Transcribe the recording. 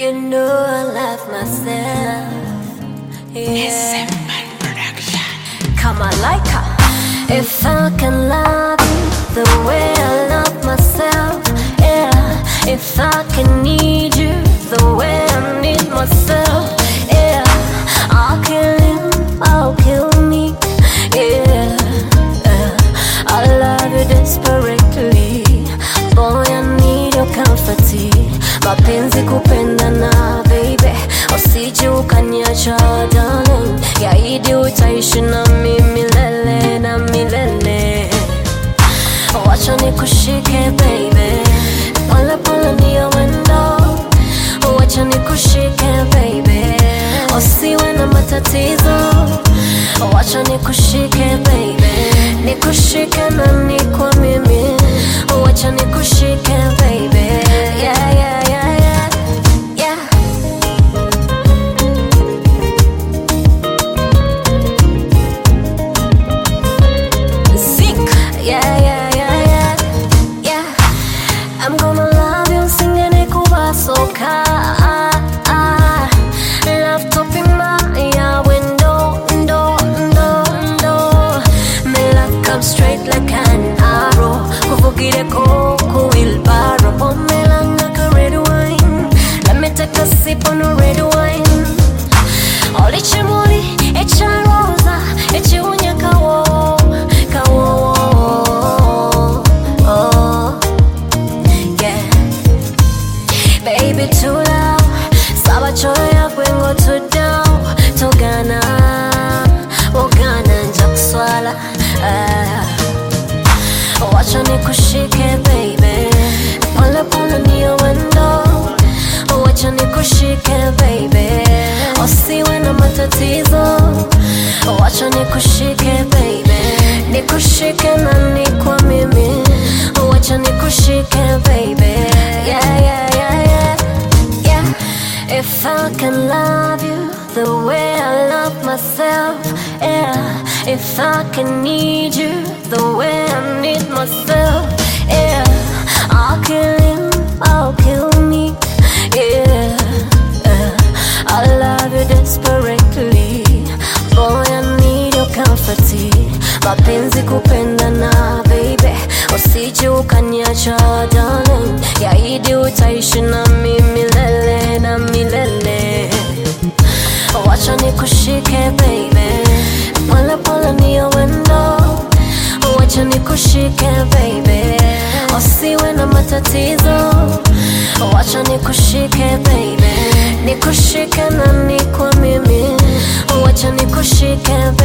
You know I love myself. Yeah. Come on, like her. If I can love you the way I love myself, yeah. If I can need you the way I need myself, yeah. I'll kill him, I'll kill me, yeah. I love you desperately, boy I need your comfort. Mapenzi kupendana baby, usije ukaniacha darling. Yaidi utaishi na mimi milele na milele. Wacha nikushike baby, pole pole ndio wendo. Wacha nikushike baby, usiwe na matatizo. Wacha nikushike baby, nikushike na nikwa mimi. Wacha nikushike baby, yeah yeah yeah yeah yeah. Zinc, yeah yeah yeah yeah yeah. I'm gonna love you, singing kubasoka. Love topping my window, me love come straight like an arrow. Kuvugire ko wheelbarrow, pomela like red wine. Let me take a sip on a red wine. Oliche mori, echa rosa, eche unya kawo. Oh, yeah. Baby too loud, saba choya kwengo too down. Togana, ogana njakuswala. Wacha nikushike baby, pole pole ndio wendo. Wacha nikushike baby, usiwe na matatizo. Wacha nikushike baby, nikushike na nikwa mimi. Wacha nikushike baby, yeah yeah yeah yeah yeah. If I can love you the way I love myself, yeah. If I can need you the way I need myself, yeah. I'll kill him, I'll kill me, yeah. I love you desperately, boy I need your comfort. Mapenzi kupendana baby, usije ukaniacha darling. Yaidi utaishi na mimi milele na milele. Wacha nikushike baby, pole pole ndio wendo. Wacha nikushike baby, usiwe na matatizo. Wacha nikushike baby, nikushike na nikwa mimi. Wacha nikushike baby.